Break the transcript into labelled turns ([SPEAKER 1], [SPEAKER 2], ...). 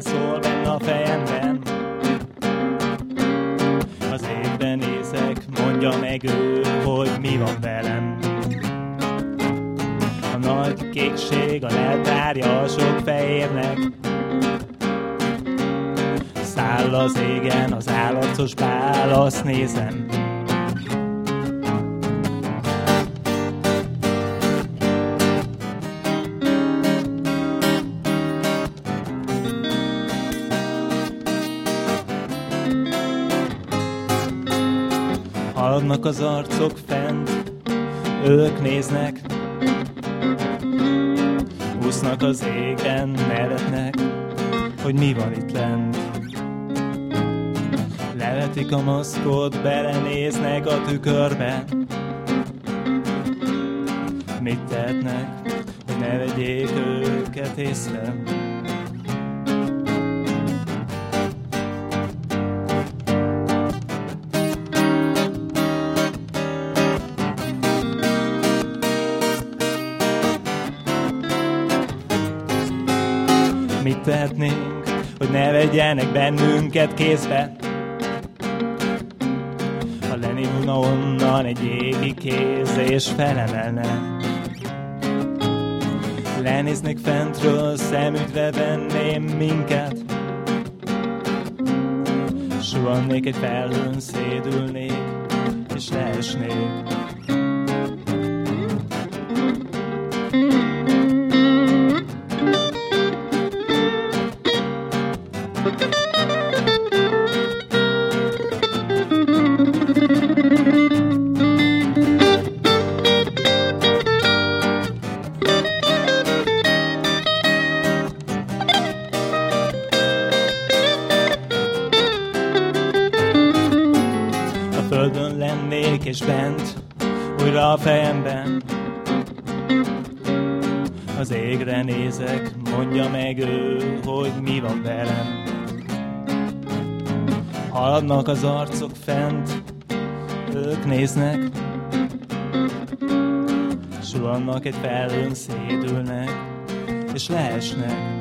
[SPEAKER 1] szól benne a fejemben. Az égben nézek, mondja meg ő, hogy mi van velem. A nagy kékség a leltárja a sok fehérnek. Száll az égen az állarcos bál, azt nézem. Haladnak az arcok fent, ők néznek. Úsznak az égen, nevetnek, hogy mi van itt lent. Levetik a maszkot, belenéznek a tükörbe. Mit tehetnek, hogy ne vegyék őket észre? Mit tehetnénk, hogy ne vegyenek bennünket kézbe? Ha lenyúlna onnan egy égi kéz és felemelne. Lenéznék fentről, szemügyre venném minket. Suhannék egy felhőn, szédülnék és leesnék. Földön lennék és bent, újra a fejemben. Az égre nézek, mondja meg ő, hogy mi van velem. Haladnak az arcok fent, ők néznek. Suhannak egy felhőn, szédülnek és leesnek.